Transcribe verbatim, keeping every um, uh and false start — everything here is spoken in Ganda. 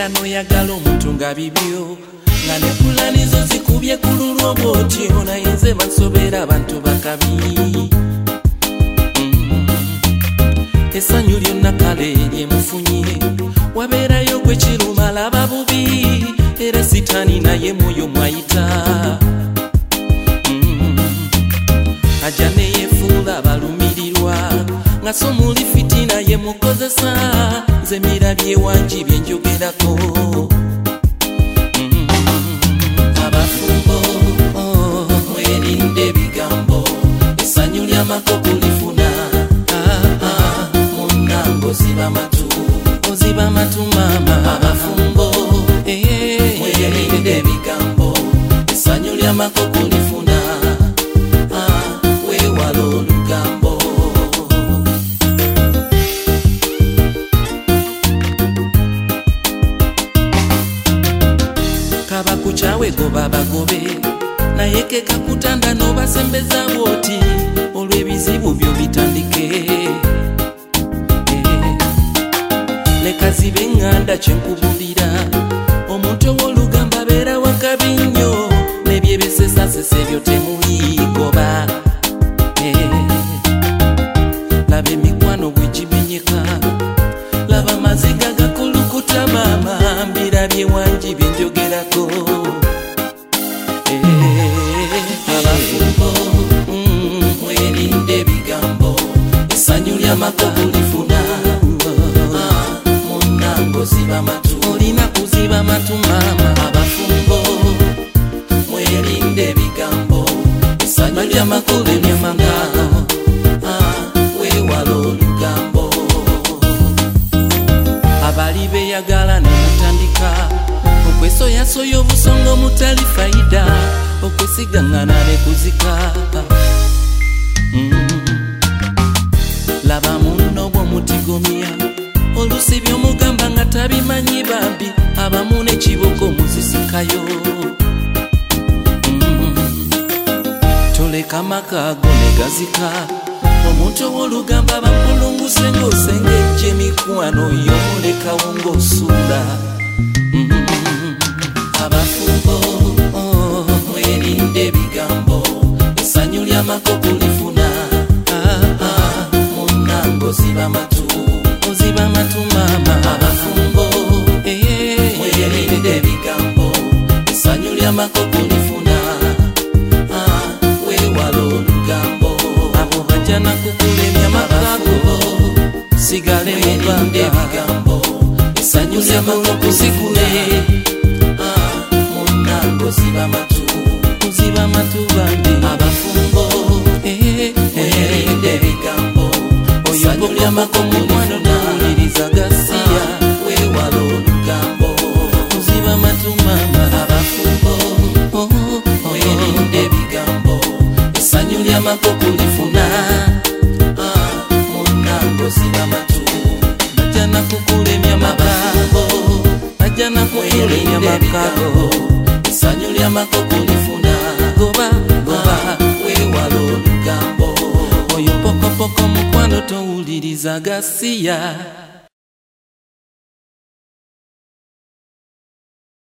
Obeera n'oyagala omuntu nga bibyo nga ne pulani zo zikubye ku lulwo bw'otyo naye nze bansobera abantu bakabi. Essanyu lyonna kale lyemufunye wabeerayo gwe kiruma laba bubi era sitaani naye mwoyo mwayita. Ajja neyefuula abalumirirwa nga so muli fiti naye mukozesa nze mirabye wangi bye njogerako. Abafumbo mwerinde ebigambo essanyu ly'amakoko lifuna. Munnange oziba matu oziba matu mama. Abafumbo mwerinde ebigambo essanyu ly'amakoko lifuna. Weewala olugambo. Kaba kukyawe goba bagobe naye ke kakutanda n'obasembeza bw'oti olw'ebizibu byo bitandike. Leka zibe eŋŋanda kyenkubulira omuntu ow'olugamba abeera wakabi nnyo n'ebyebisesasese byo temuligoba. Laba emikwano bwe gimenyeka laba amaziga gakulukuta maama mbirabye wangi bye njogerako. Abafumbo mwerinde ebigambo essanyu ly'amakoko lifuna. Munnange oziba matu olina kuziba matu maama. Abafumbo mwerinde ebigambo essanyu ly'amakoko lifuna. Weewala olugambo. Abali beyagala ne mutandika okwesoyasoya obusonga omutali fayida okwesigaŋŋana ne kuzika. Laba munno bw'omutigomya olusi by'omugamba nga tabimanyi bambi abamu n'ekiboko muzisikayo. Toleka amakago ne gazika omuntu ow'olugamba bakulunguse ng'osengejja emikwano y'omulekawo ng'osuula. Abafumbo mwerinde ebigambo essanyu ly'amakoko lifuna. Munnange oziba matu oziba matu maama. Abafumbo mwerinde ebigambo essanyu ly'amakoko lifuna. Weewala olugambo. Abo bajja nakukulemya makago sigale mubanga ebigambo essanyu ly'amakoko zikule. Munnange oziba matu oziba matu bambi. Abafumbo mwerinde ebigambo essanyu ly'amakoko lifuna. Nawuliriza gasiya weewala olugambo. Oziba matu maama. Abafumbo mwerinde ebigambo essanyu ly'amakoko lifuna. Munnange oziba matu bajja nakukulemya makago bajja nakukulemya makago essanyu ly'amakoko lifuna. Goba goba weewala olugambo. Oyo pokopoko mukwano towuliriza gasiya.